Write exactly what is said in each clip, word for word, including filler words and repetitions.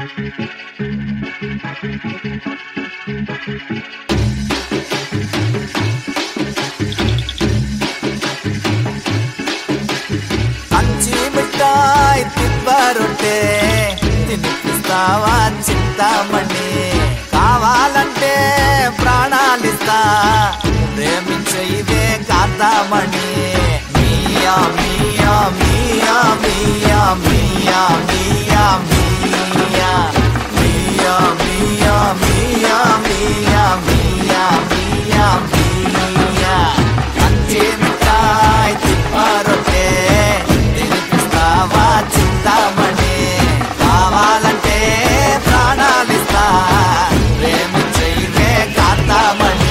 అంచి మిఠాయి తిప్పరొట్టే తినిపిస్తావా చింతామణి, కావాలంటే ప్రాణాలిస్తా ప్రేమించే ఇవే కాంతామణి. మియా మియా మియా మియా మియా మియా మియా మియా మియా మియా మియా మియా మియా మియా. అంచి మిఠాయి తిప్పరొట్టే తినిపిస్తావా చింతామణి, కావాలంటే ప్రాణాలిస్తా ప్రేమించే ఇవే కాంతామణి.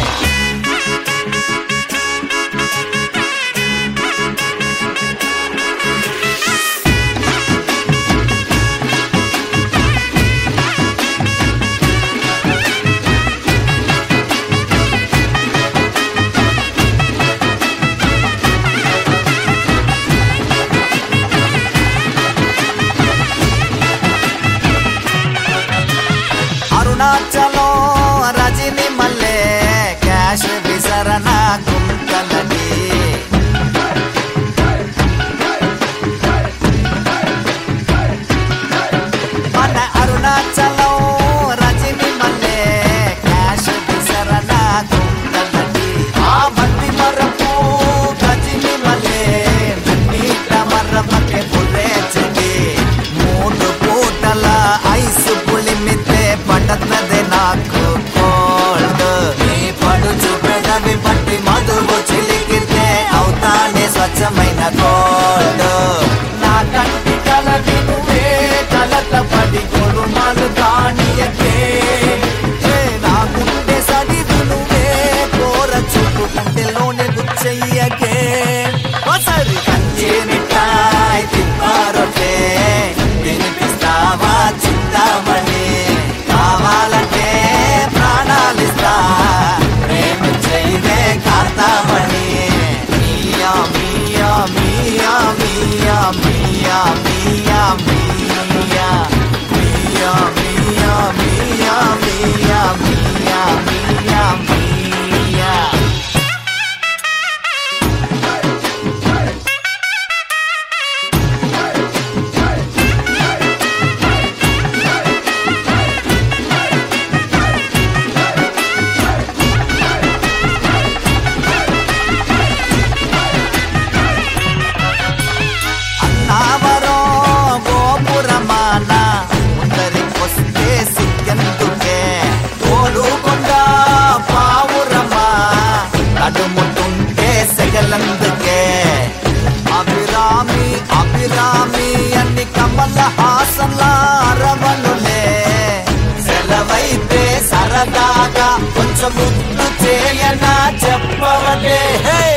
అరుణాచలం రజని మల్లె క్యాష్ విసరణ గుంటలని, మన అరుణాచలం రజని మల్లె క్యాష్ విసరణ గుంటలని. ఆ మట్టి మరపు రజని మల్లె నీట మర్రమకే పురేచది, మూడు పూటల ఐసు పులిమితే పడతదే నాకు కోల్డ్. నీ పడుచు పెదవి పట్టి మధువు చిలికితే అవుతానే స్వచ్ఛమైన కోల్డ్. నా కంటి కలవి నువ్వే కలత పడి కొడుమాలు కానియకే, నా గుండె సడివి నువ్వే కోర చూపు కంటెలోనే గుచ్చయ్యకే. ఒకసారి కంచి మిఠాయి తిప్పరొట్టే తినిపిస్తావా చింతామణి, కావాలంటే ప్రాణాలిస్తా ప్రేమించే ఇవే కాంతామణి. మియా మియా మియా మియా మియా మియా మియా మియా మియా మియా మియా మియా మియా మియా. అన్నావరం గోపురమాన ముందరికొస్తే సిగ్గెందుకే, గోలుకొండ పావురమా నడుముతుంటే సెగలందుకే. అభిరామి అభిరామి అన్ని కమల హాసన్ల అరవనులే, సెలవైతే సరదాగా కొంచెం ముద్దు చేయనా చెప్పవలే.